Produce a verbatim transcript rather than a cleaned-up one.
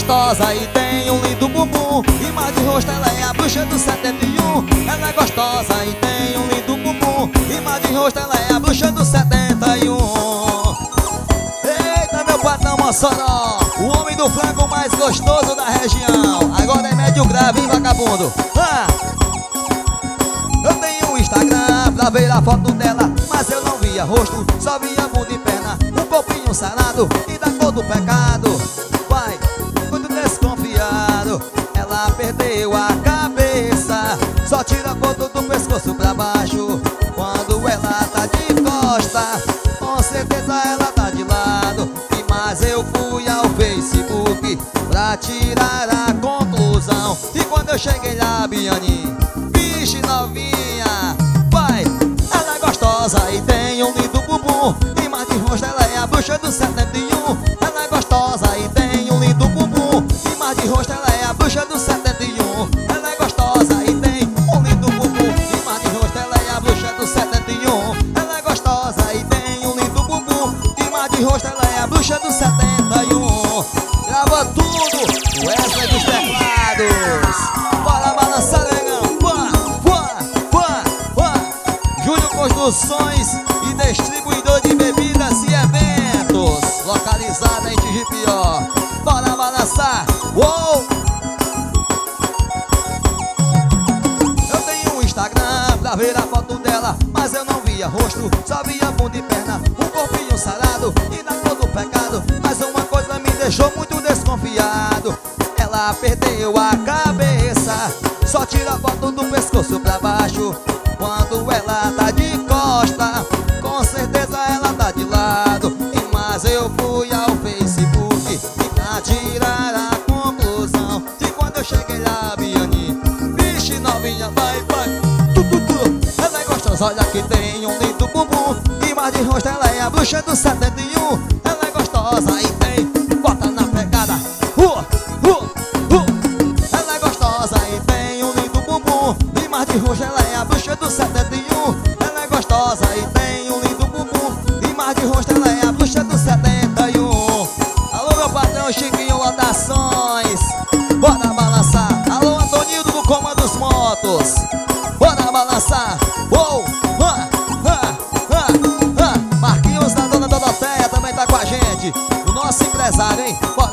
gostosa e tem um lindo bumbum. Imagem de rosto, ela é a bruxa do setenta e um. Ela é gostosa e tem um lindo bumbum. Imagem de rosto, ela é a bruxa do setenta e um. Eita, meu patrão Mossoró, o homem do frango mais gostoso da região. Agora é médio grave, hein, vagabundo? Ah! Eu tenho um Instagram pra ver a foto dela, mas eu não via rosto, só via bunda e perna, um corpinho sarado e da cor do pecado. Vai, muito desconfiado, ela perdeu a cabeça, só tira foto do pescoço pra baixo quando ela tá de costa. Com certeza ela tá de lado, e mas eu fui ao Facebook pra tirar a conclusão. E quando eu cheguei lá, Biane, biche novinha, vai, ela é gostosa e tem um lindo bumbum. Imagem de rosto, ela é a bruxa do setenta e um. Ela é gostosa e tem um lindo bumbum. Imagem de rosto, ela é a bruxa do setenta e um. Ela é gostosa e tem um lindo bumbum. Imagem de rosto, ela é a bruxa do setenta e um. Ela é gostosa e tem um lindo bumbum. Imagem de rosto, ela é a bruxa do setenta e um. Grava tudo, Wesley dos teclados. Bora balançar, negão. Construções e distribuidor de bebidas e eventos, localizada em Tigipió. Bora balançar. Uou! Eu tenho um Instagram pra ver a foto dela, mas eu não via rosto, só via bunda e perna, um corpinho sarado e da cor do pecado. Mas uma coisa me deixou muito desconfiado, ela perdeu a cabeça, só tira a foto do pescoço pra baixo quando ela tá de costa. Com certeza ela tá de lado, e mas eu fui ao Facebook e pra tirar a conclusão. E quando eu cheguei lá, Biane, biche novinha, vai, vai, tu, tu, tu. Ela é gostosa, olha que tem um lindo bumbum. Imagem de rosto, ela é a bruxa do setenta e um. Ela é gostosa e tem, bota na pegada, uh, uh, uh. Ela é gostosa e tem um lindo bumbum. Imagem de rosto, ela é a bruxa do setenta e um. Ela é gostosa e tem um lindo bumbum. Imagem de rosto, ela é a bruxa do setenta e um. Alô, meu patrão Chiquinho Lotações, bora balançar. Alô, Antonildo do Comando dos Motos, bora balançar. Uou, ah, ah, ah, ah. Marquinhos da Dona Doroteia também tá com a gente, o nosso empresário, hein? Bora.